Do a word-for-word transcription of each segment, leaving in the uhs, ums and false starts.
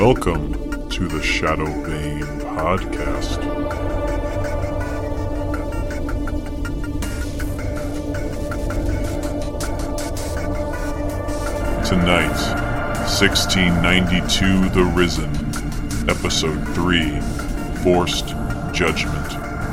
Welcome to the Shadowbane Podcast. Tonight, sixteen ninety-two The Risen, Episode three, Forced Judgment.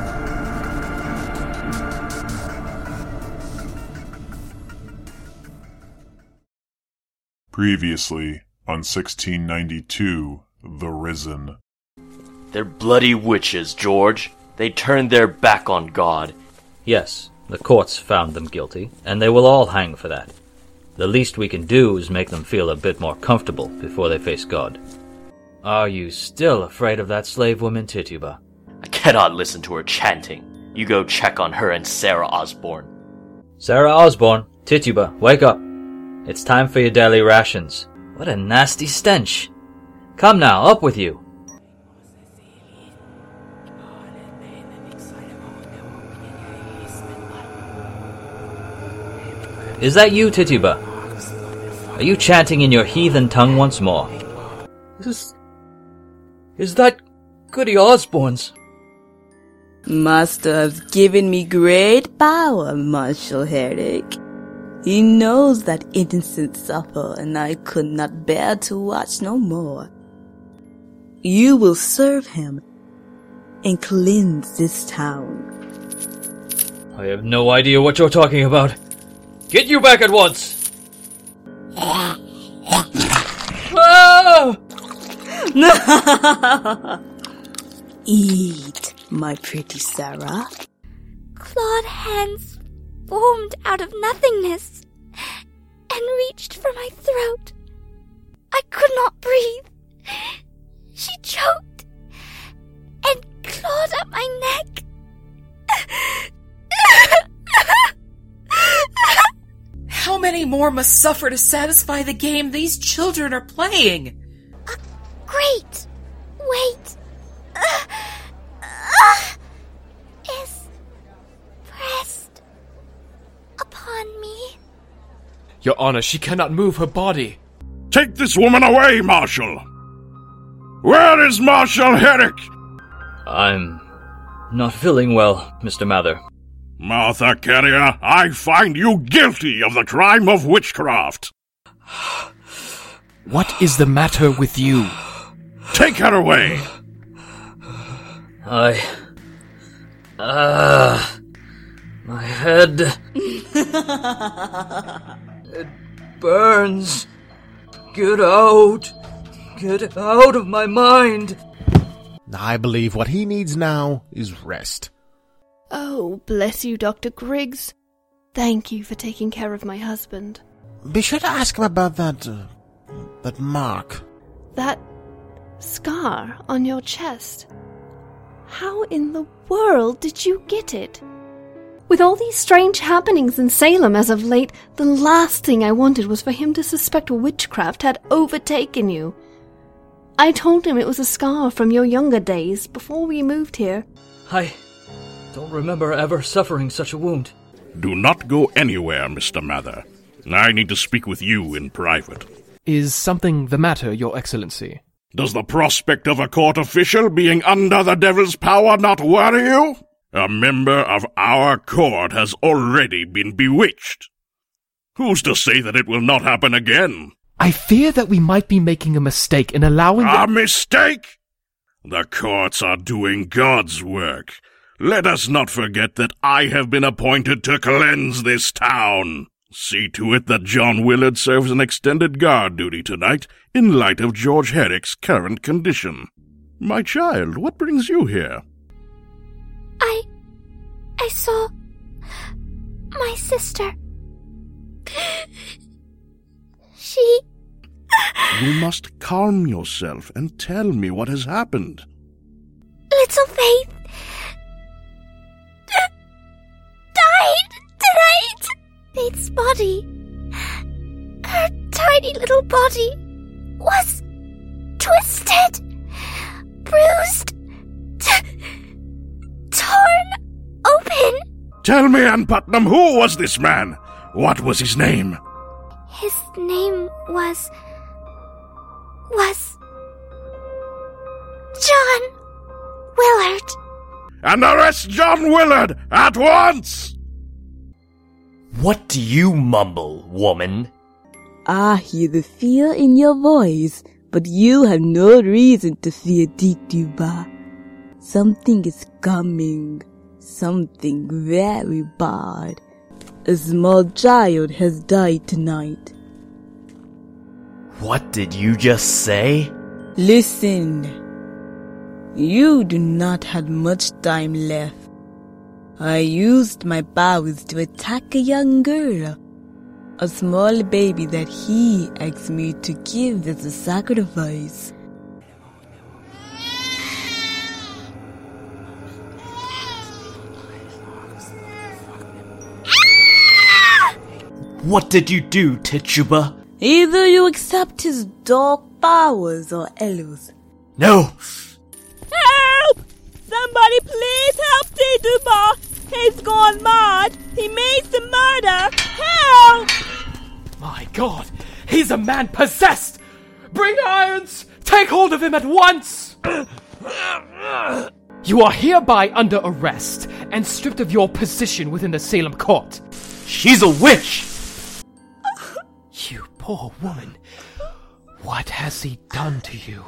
Previously on sixteen ninety-two The Risen. They're bloody witches, George. They turned their back on God. Yes, the courts found them guilty, and they will all hang for that. The least we can do is make them feel a bit more comfortable before they face God. Are you still afraid of that slave woman, Tituba? I cannot listen to her chanting. You go check on her and Sarah Osborne. Sarah Osborne, Tituba, wake up. It's time for your daily rations. What a nasty stench. Come now, up with you. Is that you, Tituba? Are you chanting in your heathen tongue once more? Is... Is that Goody Osborne's? Master has given me great power, Marshal Herrick. He knows that innocent suffer, and I could not bear to watch no more. You will serve him and cleanse this town. I have no idea what you're talking about. Get you back at once! Ah! Eat, my pretty Sarah. Clawed hands formed out of nothingness and reached for my throat. I could not breathe. She choked and clawed up my neck. How many more must suffer to satisfy the game these children are playing? Uh, great. Wait. Uh, uh, is pressed upon me. Your Honor, she cannot move her body. Take this woman away, Marshal! Where is Marshal Herrick? I'm not feeling well, Mister Mather. Martha Carrier, I find you guilty of the crime of witchcraft. What is the matter with you? Take her away. I... Ah... Uh, my head... It burns. Get out. Get out of my mind. I believe what he needs now is rest. Oh, bless you, Doctor Griggs. Thank you for taking care of my husband. Be sure to ask him about that, uh, that mark. That scar on your chest. How in the world did you get it? With all these strange happenings in Salem as of late, the last thing I wanted was for him to suspect witchcraft had overtaken you. I told him it was a scar from your younger days, before we moved here. I don't remember ever suffering such a wound. Do not go anywhere, Mister Mather. I need to speak with you in private. Is something the matter, Your Excellency? Does the prospect of a court official being under the devil's power not worry you? A member of our court has already been bewitched. Who's to say that it will not happen again? I fear that we might be making a mistake in allowing... A mistake? The courts are doing God's work. Let us not forget that I have been appointed to cleanse this town. See to it that John Willard serves an extended guard duty tonight in light of George Herrick's current condition. My child, what brings you here? I... I saw... my sister. She... You must calm yourself and tell me what has happened. Little Faith... died tonight. Faith's body... her tiny little body... was... twisted... bruised... T- torn open. Tell me, Ann Putnam, who was this man? What was his name? His name was... was... John Willard. And arrest John Willard at once! What do you mumble, woman? I hear the fear in your voice, but you have no reason to fear Tituba. Something is coming. Something very bad. A small child has died tonight. What did you just say? Listen. You do not have much time left. I used my powers to attack a young girl. A small baby that he asked me to give as a sacrifice. What did you do, Tituba? Either you accept his dark powers or else. No! Help! Somebody please help Tituba! He's gone mad! He means to murder! Help! My God! He's a man possessed! Bring irons! Take hold of him at once! You are hereby under arrest and stripped of your position within the Salem court. She's a witch! You poor woman. What has he done to you?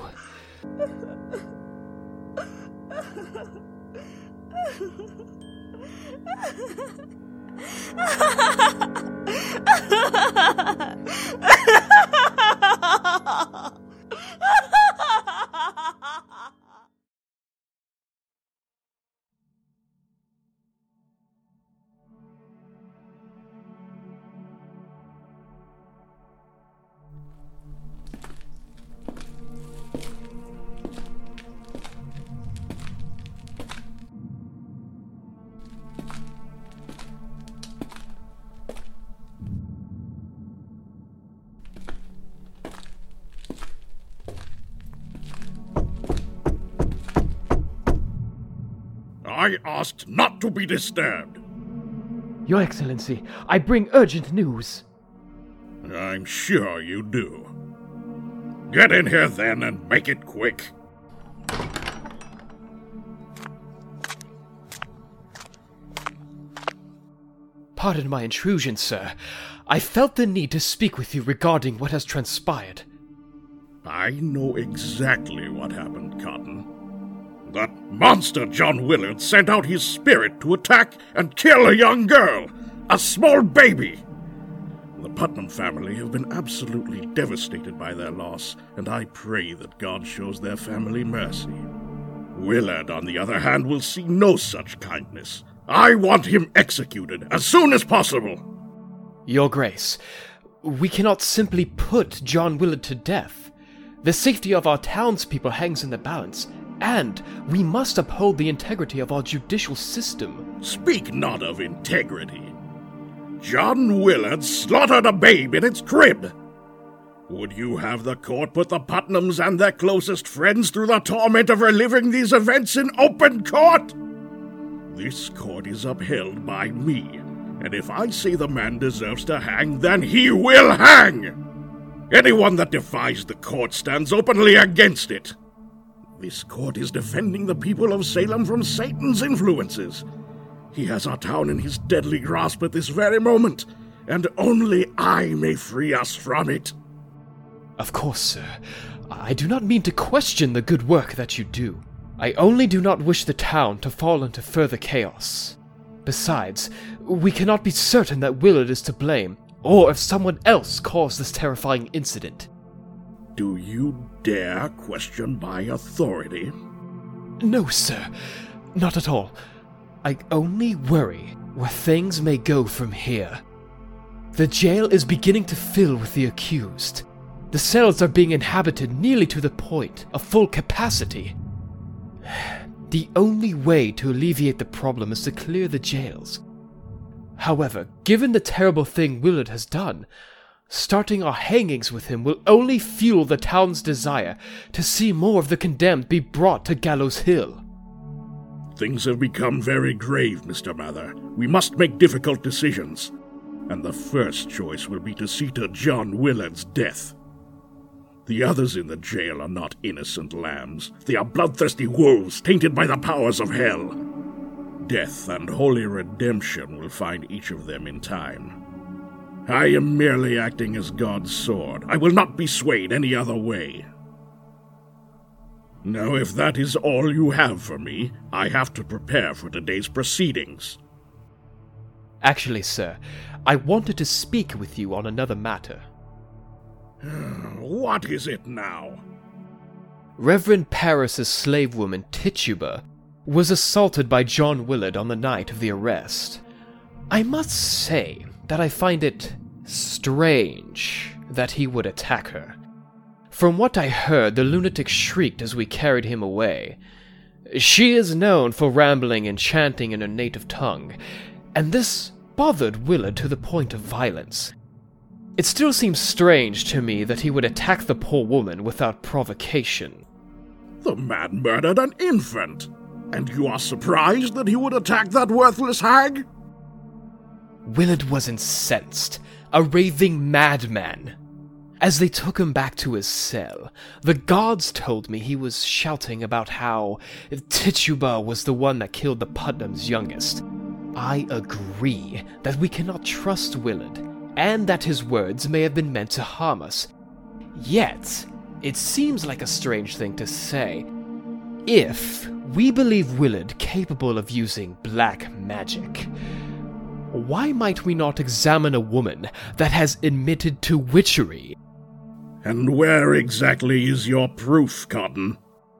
I asked not to be disturbed. Your Excellency, I bring urgent news. I'm sure you do. Get in here then and make it quick. Pardon my intrusion, sir. I felt the need to speak with you regarding what has transpired. I know exactly what happened, Cotton. That monster John Willard sent out his spirit to attack and kill a young girl, a small baby. The Putnam family have been absolutely devastated by their loss, and I pray that God shows their family mercy. Willard, on the other hand, will see no such kindness. I want him executed as soon as possible. Your Grace, we cannot simply put John Willard to death. The safety of our townspeople hangs in the balance, and we must uphold the integrity of our judicial system. Speak not of integrity. John Willard slaughtered a babe in its crib. Would you have the court put the Putnams and their closest friends through the torment of reliving these events in open court? This court is upheld by me, and if I say the man deserves to hang, then he will hang! Anyone that defies the court stands openly against it. This court is defending the people of Salem from Satan's influences. He has our town in his deadly grasp at this very moment, and only I may free us from it. Of course, sir. I do not mean to question the good work that you do. I only do not wish the town to fall into further chaos. Besides, we cannot be certain that Willard is to blame, or if someone else caused this terrifying incident. Do you dare question my authority? No, sir. Not at all. I only worry where things may go from here. The jail is beginning to fill with the accused. The cells are being inhabited nearly to the point of full capacity. The only way to alleviate the problem is to clear the jails. However, given the terrible thing Willard has done, starting our hangings with him will only fuel the town's desire to see more of the condemned be brought to Gallows Hill. Things have become very grave, Mister Mather. We must make difficult decisions, and the first choice will be to see to John Willard's death. The others in the jail are not innocent lambs. They are bloodthirsty wolves tainted by the powers of hell. Death and holy redemption will find each of them in time. I am merely acting as God's sword. I will not be swayed any other way. Now, if that is all you have for me, I have to prepare for today's proceedings. Actually, sir, I wanted to speak with you on another matter. What is it now? Reverend Paris's slave woman, Tituba, was assaulted by John Willard on the night of the arrest. I must say that I find it strange that he would attack her. From what I heard, the lunatic shrieked as we carried him away. She is known for rambling and chanting in her native tongue, and this bothered Willard to the point of violence. It still seems strange to me that he would attack the poor woman without provocation. The man murdered an infant, and you are surprised that he would attack that worthless hag? Willard was incensed, a raving madman. As they took him back to his cell, the guards told me he was shouting about how Tituba was the one that killed the Putnam's youngest. I agree that we cannot trust Willard, and that his words may have been meant to harm us. Yet, it seems like a strange thing to say. If we believe Willard capable of using black magic, why might we not examine a woman that has admitted to witchery? And where exactly is your proof, Cotton?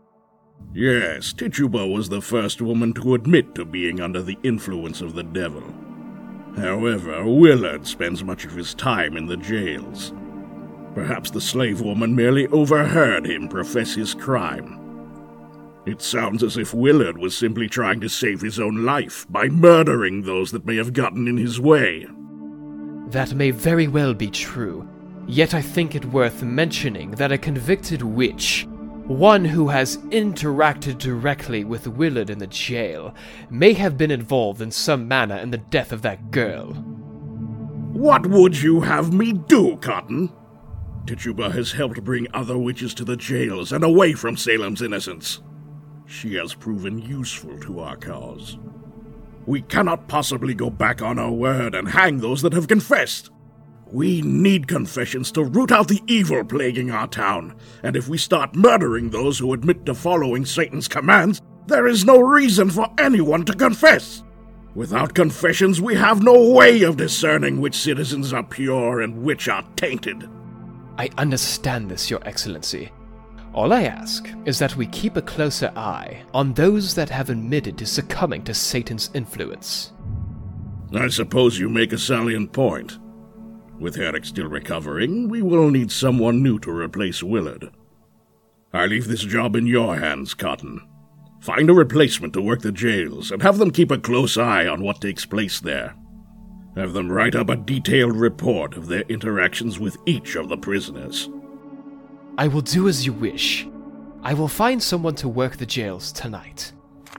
Yes, Tituba was the first woman to admit to being under the influence of the devil. However, Willard spends much of his time in the jails. Perhaps the slave woman merely overheard him profess his crime. It sounds as if Willard was simply trying to save his own life by murdering those that may have gotten in his way. That may very well be true, yet I think it worth mentioning that a convicted witch, one who has interacted directly with Willard in the jail, may have been involved in some manner in the death of that girl. What would you have me do, Cotton? Tituba has helped bring other witches to the jails and away from Salem's innocence. She has proven useful to our cause. We cannot possibly go back on our word and hang those that have confessed. We need confessions to root out the evil plaguing our town, and if we start murdering those who admit to following Satan's commands, there is no reason for anyone to confess. Without confessions, we have no way of discerning which citizens are pure and which are tainted. I understand this, Your Excellency. All I ask is that we keep a closer eye on those that have admitted to succumbing to Satan's influence. I suppose you make a salient point. With Herrick still recovering, we will need someone new to replace Willard. I leave this job in your hands, Cotton. Find a replacement to work the jails, and have them keep a close eye on what takes place there. Have them write up a detailed report of their interactions with each of the prisoners. I will do as you wish. I will find someone to work the jails tonight.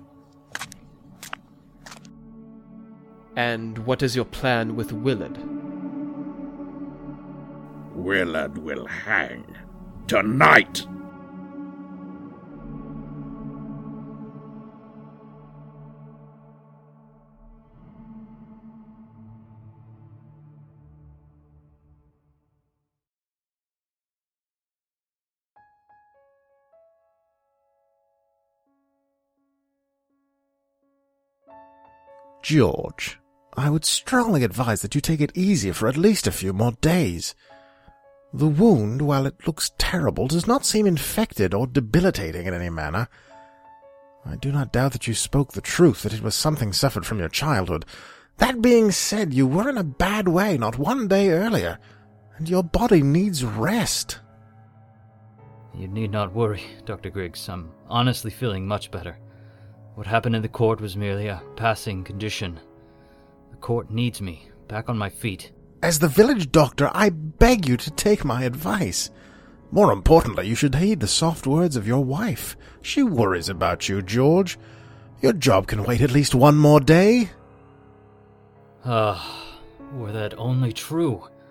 And what is your plan with Willard? Willard will hang. Tonight! George, I would strongly advise that you take it easy for at least a few more days. The wound, while it looks terrible, does not seem infected or debilitating in any manner. I do not doubt that you spoke the truth, that it was something suffered from your childhood. That being said, you were in a bad way not one day earlier, and your body needs rest. You need not worry, Doctor Griggs. I'm honestly feeling much better. What happened in the court was merely a passing condition. The court needs me, back on my feet. As the village doctor, I beg you to take my advice. More importantly, you should heed the soft words of your wife. She worries about you, George. Your job can wait at least one more day. Ah, were that only true.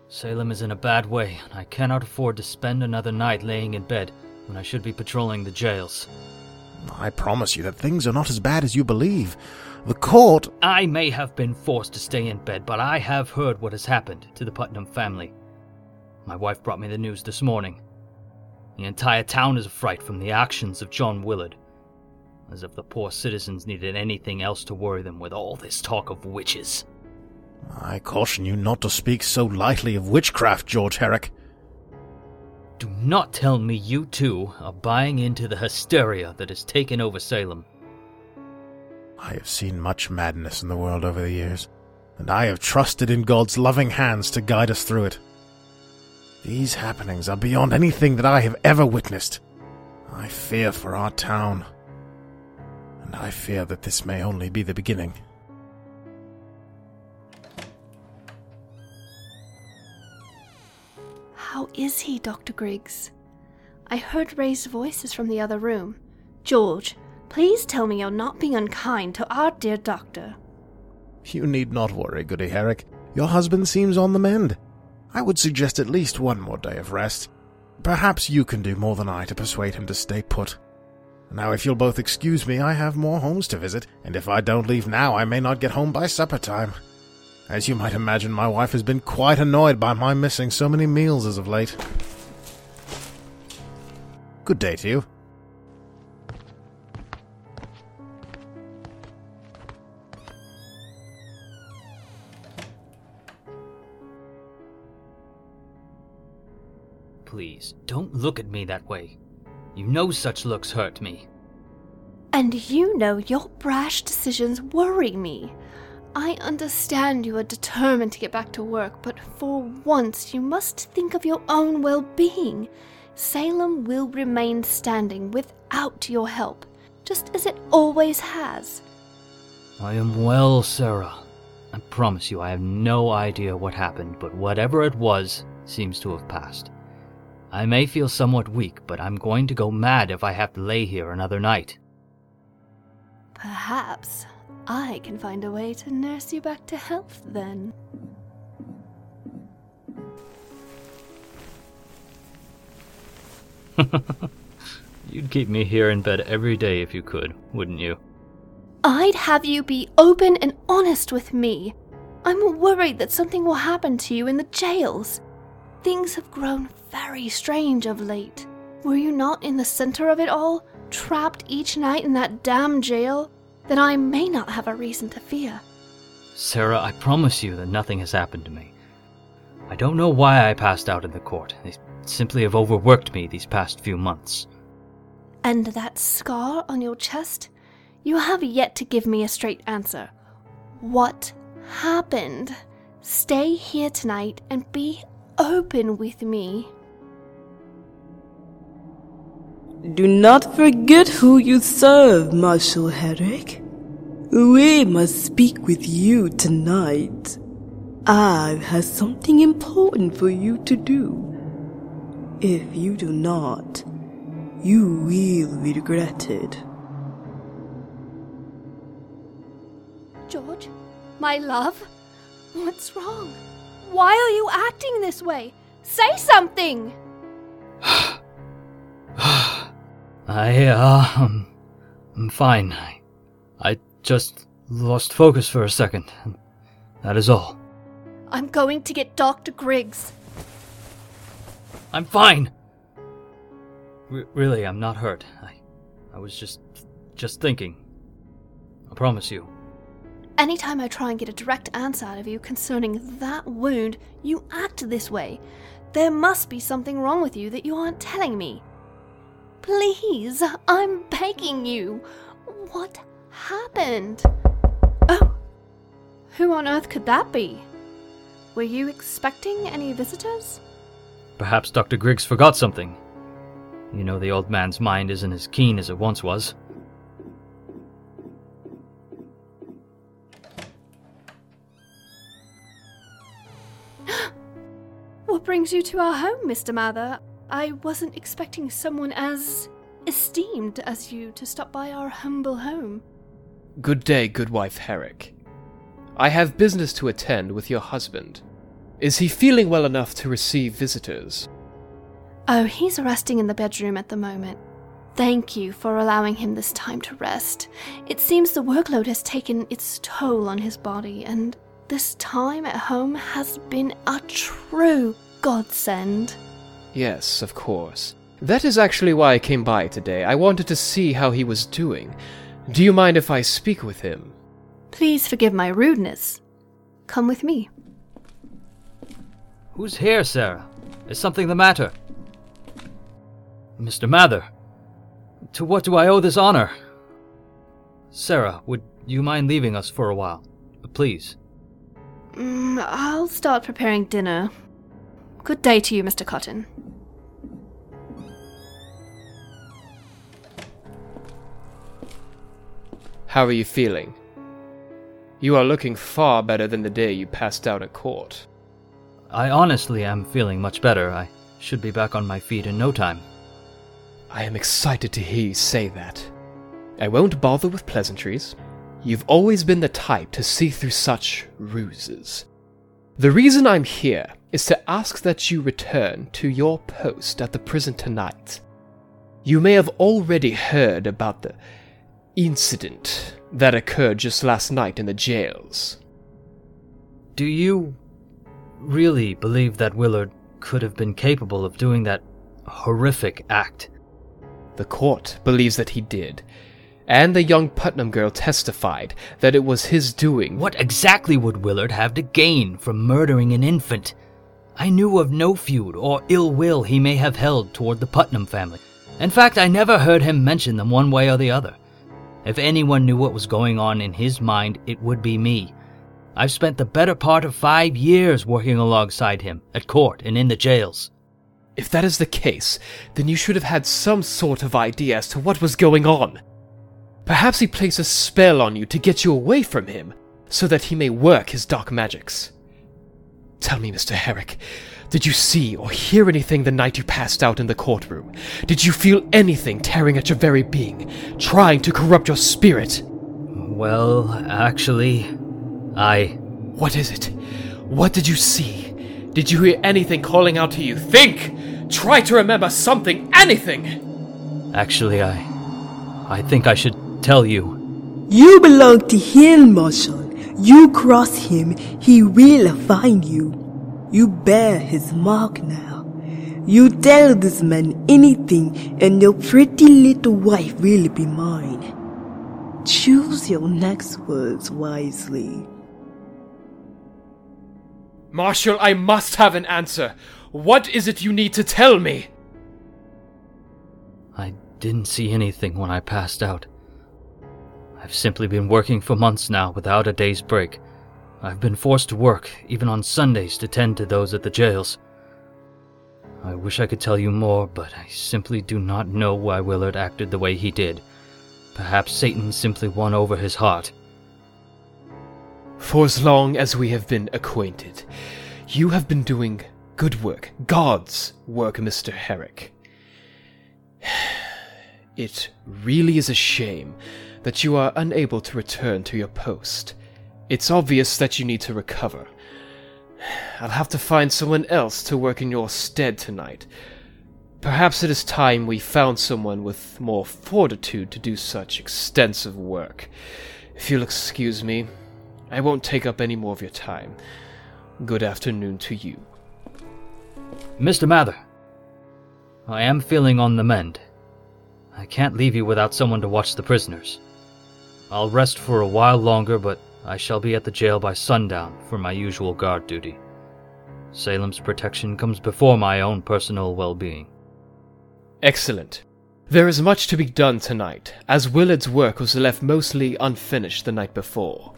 Salem is in a bad way, and I cannot afford to spend another night laying in bed when I should be patrolling the jails. I promise you that things are not as bad as you believe. The court... I may have been forced to stay in bed, but I have heard what has happened to the Putnam family. My wife brought me the news this morning. The entire town is afraid from the actions of John Willard. As if the poor citizens needed anything else to worry them with all this talk of witches. I caution you not to speak so lightly of witchcraft, George Herrick. Do not tell me you too are buying into the hysteria that has taken over Salem. I have seen much madness in the world over the years, and I have trusted in God's loving hands to guide us through it. These happenings are beyond anything that I have ever witnessed. I fear for our town, and I fear that this may only be the beginning. How is he, Doctor Griggs? I heard raised voices from the other room. George, please tell me you're not being unkind to our dear doctor. You need not worry, Goody Herrick. Your husband seems on the mend. I would suggest at least one more day of rest. Perhaps you can do more than I to persuade him to stay put. Now, if you'll both excuse me, I have more homes to visit, and if I don't leave now, I may not get home by supper time. As you might imagine, my wife has been quite annoyed by my missing so many meals as of late. Good day to you. Please, don't look at me that way. You know such looks hurt me. And you know your brash decisions worry me. I understand you are determined to get back to work, but for once you must think of your own well-being. Salem will remain standing without your help, just as it always has. I am well, Sarah. I promise you I have no idea what happened, but whatever it was seems to have passed. I may feel somewhat weak, but I'm going to go mad if I have to lay here another night. Perhaps I can find a way to nurse you back to health, then. You'd keep me here in bed every day if you could, wouldn't you? I'd have you be open and honest with me. I'm worried that something will happen to you in the jails. Things have grown very strange of late. Were you not in the center of it all, trapped each night in that damn jail? Then I may not have a reason to fear. Sarah, I promise you that nothing has happened to me. I don't know why I passed out in the court. They simply have overworked me these past few months. And that scar on your chest? You have yet to give me a straight answer. What happened? Stay here tonight and be open with me. Do not forget who you serve, Marshal Herrick. We must speak with you tonight. I have something important for you to do. If you do not, you will regret it. George, my love, what's wrong? Why are you acting this way? Say something! I, uh, um, I'm fine. I, I just lost focus for a second. That is all. I'm going to get Doctor Griggs. I'm fine! R- really, I'm not hurt. I, I was just, just thinking. I promise you. Anytime I try and get a direct answer out of you concerning that wound, you act this way. There must be something wrong with you that you aren't telling me. Please, I'm begging you. What happened? Oh, who on earth could that be? Were you expecting any visitors? Perhaps Doctor Griggs forgot something. You know the old man's mind isn't as keen as it once was. What brings you to our home, Mister Mather? I wasn't expecting someone as esteemed as you to stop by our humble home. Good day, good wife Herrick. I have business to attend with your husband. Is he feeling well enough to receive visitors? Oh, he's resting in the bedroom at the moment. Thank you for allowing him this time to rest. It seems the workload has taken its toll on his body, and this time at home has been a true godsend. Yes, of course. That is actually why I came by today. I wanted to see how he was doing. Do you mind if I speak with him? Please forgive my rudeness. Come with me. Who's here, Sarah? Is something the matter? Mister Mather, to what do I owe this honor? Sarah, would you mind leaving us for a while? Please. Mm, I'll start preparing dinner. Good day to you, Mister Cotton. How are you feeling? You are looking far better than the day you passed out at court. I honestly am feeling much better. I should be back on my feet in no time. I am excited to hear you say that. I won't bother with pleasantries. You've always been the type to see through such ruses. The reason I'm here is to ask that you return to your post at the prison tonight. You may have already heard about the incident that occurred just last night in the jails. Do you really believe that Willard could have been capable of doing that horrific act? The court believes that he did, and the young Putnam girl testified that it was his doing. What exactly would Willard have to gain from murdering an infant? I knew of no feud or ill will he may have held toward the Putnam family. In fact, I never heard him mention them one way or the other. If anyone knew what was going on in his mind, it would be me. I've spent the better part of five years working alongside him, at court and in the jails. If that is the case, then you should have had some sort of idea as to what was going on. Perhaps he placed a spell on you to get you away from him, so that he may work his dark magics. Tell me, Mister Herrick, did you see or hear anything the night you passed out in the courtroom? Did you feel anything tearing at your very being, trying to corrupt your spirit? Well, actually, I... What is it? What did you see? Did you hear anything calling out to you? Think! Try to remember something, anything! Actually, I... I think I should tell you. You belong to him, Marshal. You cross him, he will find you. You bear his mark now. You tell this man anything, and your pretty little wife will be mine. Choose your next words wisely. Marshal, I must have an answer. What is it you need to tell me? I didn't see anything when I passed out. I've simply been working for months now without a day's break. I've been forced to work, even on Sundays, to tend to those at the jails. I wish I could tell you more, but I simply do not know why Willard acted the way he did. Perhaps Satan simply won over his heart. For as long as we have been acquainted, you have been doing good work, God's work, Mister Herrick. It really is a shame that you are unable to return to your post. It's obvious that you need to recover. I'll have to find someone else to work in your stead tonight. Perhaps it is time we found someone with more fortitude to do such extensive work. If you'll excuse me, I won't take up any more of your time. Good afternoon to you. Mister Mather, I am feeling on the mend. I can't leave you without someone to watch the prisoners. I'll rest for a while longer, but I shall be at the jail by sundown for my usual guard duty. Salem's protection comes before my own personal well-being. Excellent. There is much to be done tonight, as Willard's work was left mostly unfinished the night before.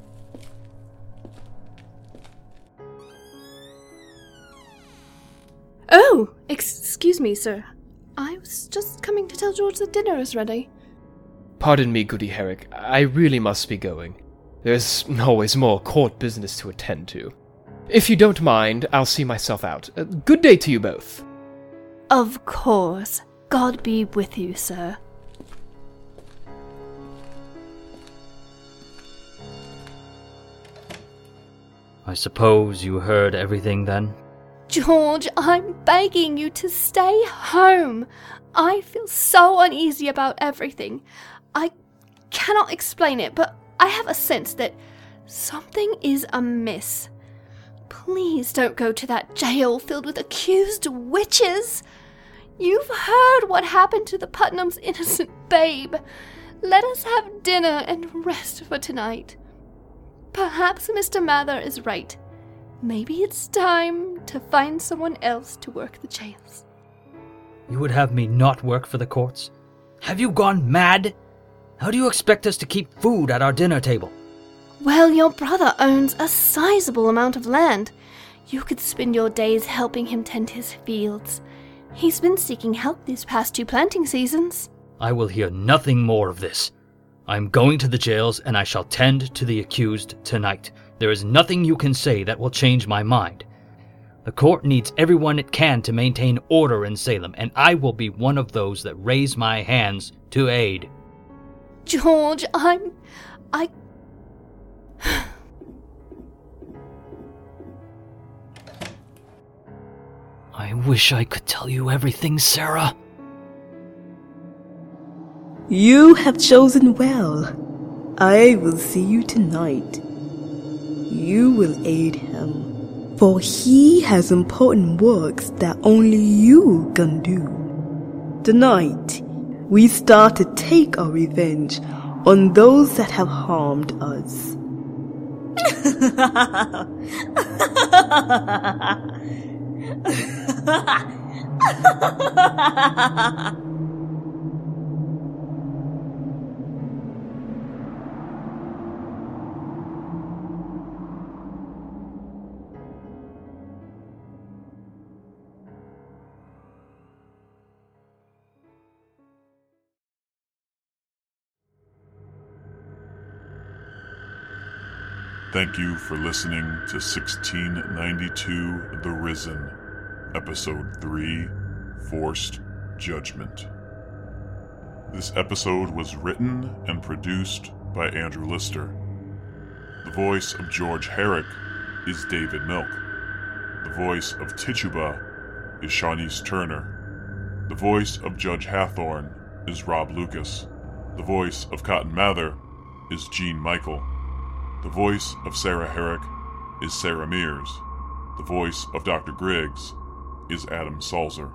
Oh, excuse me, sir. I was just coming to tell George that dinner is ready. Pardon me, Goody Herrick. I really must be going. There's always more court business to attend to. If you don't mind, I'll see myself out. Uh, good day to you both. Of course. God be with you, sir. I suppose you heard everything then? George, I'm begging you to stay home. I feel so uneasy about everything. I cannot explain it, but I have a sense that something is amiss. Please don't go to that jail filled with accused witches. You've heard what happened to the Putnam's innocent babe. Let us have dinner and rest for tonight. Perhaps Mister Mather is right. Maybe it's time to find someone else to work the jails. You would have me not work for the courts? Have you gone mad? How do you expect us to keep food at our dinner table? Well, your brother owns a sizable amount of land. You could spend your days helping him tend his fields. He's been seeking help these past two planting seasons. I will hear nothing more of this. I am going to the jails, and I shall tend to the accused tonight. There is nothing you can say that will change my mind. The court needs everyone it can to maintain order in Salem, and I will be one of those that raise my hands to aid. George, I'm... I... I wish I could tell you everything, Sarah. You have chosen well. I will see you tonight. You will aid him, for he has important works that only you can do. Tonight, we start to take our revenge on those that have harmed us. Thank you for listening to sixteen ninety-two The Risen, Episode three, Forced Judgment. This episode was written and produced by Andrew Lister. The voice of George Herrick is David Milk. The voice of Tituba is Shawnice Turner. The voice of Judge Hathorne is Rob Lucas. The voice of Cotton Mather is Gene Michael. The voice of Sarah Herrick is Sarah Mears. The voice of Doctor Griggs is Adam Salzer.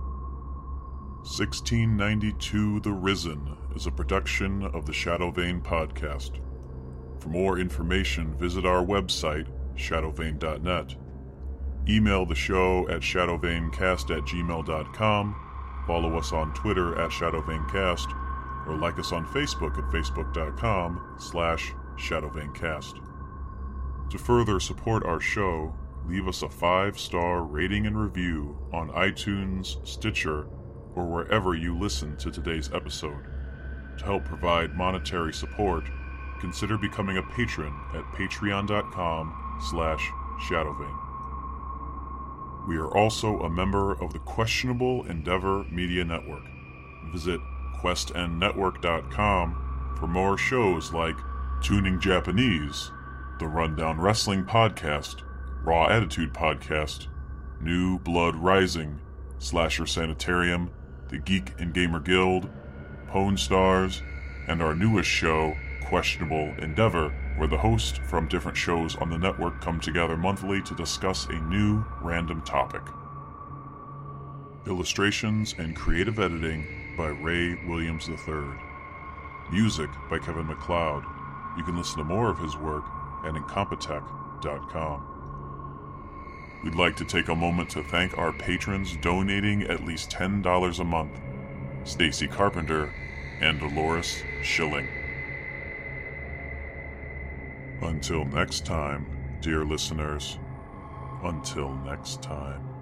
sixteen ninety-two The Risen is a production of the Shadowvane podcast. For more information, visit our website, shadowvane dot net. Email the show at shadowvanecast at gmail dot com, follow us on Twitter at shadowvanecast, or like us on Facebook at facebook.com slash shadowvanecast. To further support our show, leave us a five-star rating and review on iTunes, Stitcher, or wherever you listen to today's episode. To help provide monetary support, consider becoming a patron at patreon.com slash shadowvane. We are also a member of the Questionable Endeavor Media Network. Visit quest n network dot com for more shows like Tuning Japanese, the Rundown Wrestling Podcast, Raw Attitude Podcast, New Blood Rising, Slasher Sanitarium, the Geek and Gamer Guild, Pwn Stars, and our newest show, Questionable Endeavor, where the hosts from different shows on the network come together monthly to discuss a new random topic. Illustrations and creative editing by Ray Williams the third. Music by Kevin MacLeod. You can listen to more of his work at incompetech dot com. We'd like to take a moment to thank our patrons donating at least ten dollars a month, Stacy Carpenter and Dolores Schilling. Until next time, dear listeners, until next time.